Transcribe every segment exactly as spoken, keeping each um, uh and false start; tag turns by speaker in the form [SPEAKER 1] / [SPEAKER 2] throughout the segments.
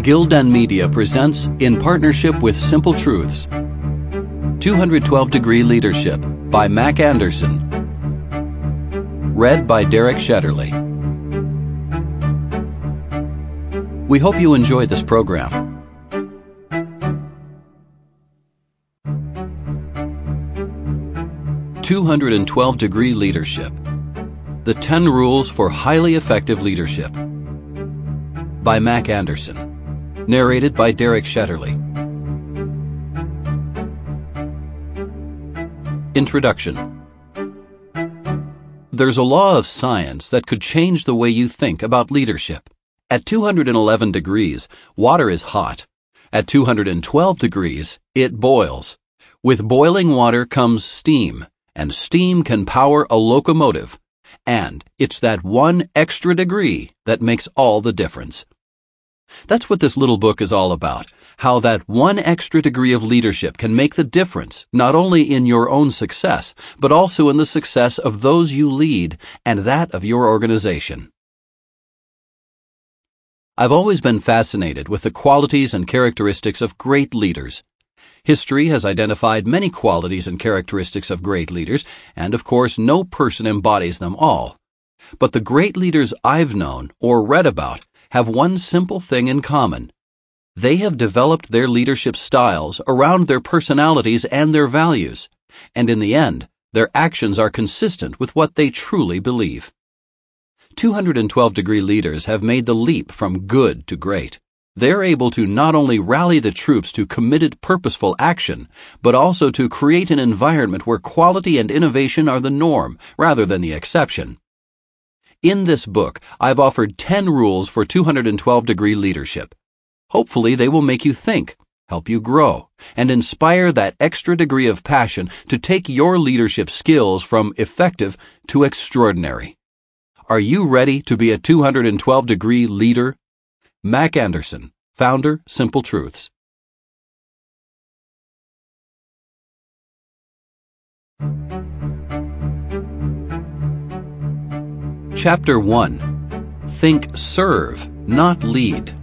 [SPEAKER 1] Gildan Media presents, in partnership with Simple Truths, two hundred twelve degree Leadership by Mac Anderson. Read by Derek Shetterly. We hope you enjoyed this program. two hundred twelve degree Leadership. The ten Rules for Highly Effective Leadership by Mac Anderson. Narrated by Derek Shetterly. Introduction. There's a law of science that could change the way you think about leadership. At two hundred eleven degrees, water is hot. At two hundred twelve degrees, it boils. With boiling water comes steam, and steam can power a locomotive. And it's that one extra degree that makes all the difference. That's what this little book is all about, how that one extra degree of leadership can make the difference, not only in your own success, but also in the success of those you lead and that of your organization. I've always been fascinated with the qualities and characteristics of great leaders. History has identified many qualities and characteristics of great leaders, and of course no person embodies them all. But the great leaders I've known or read about have one simple thing in common. They have developed their leadership styles around their personalities and their values, and in the end, their actions are consistent with what they truly believe. two hundred twelve degree leaders have made the leap from good to great. They're able to not only rally the troops to committed, purposeful action, but also to create an environment where quality and innovation are the norm rather than the exception. In this book, I've offered ten rules for two hundred twelve degree leadership. Hopefully they will make you think, help you grow, and inspire that extra degree of passion to take your leadership skills from effective to extraordinary. Are you ready to be a two hundred twelve degree leader? Mac Anderson, founder, Simple Truths. Chapter one. Think serve, not lead.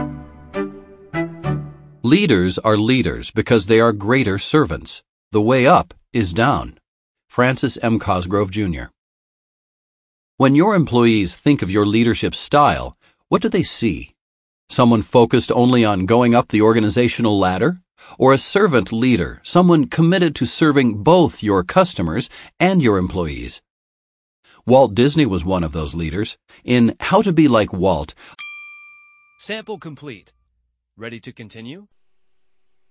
[SPEAKER 1] Leaders are leaders because they are greater servants. The way up is down. Francis M. Cosgrove, Junior When your employees think of your leadership style, what do they see? Someone focused only on going up the organizational ladder? Or a servant leader, someone committed to serving both your customers and your employees? Walt Disney was one of those leaders. In How to Be Like Walt,
[SPEAKER 2] Sample complete. Ready to continue?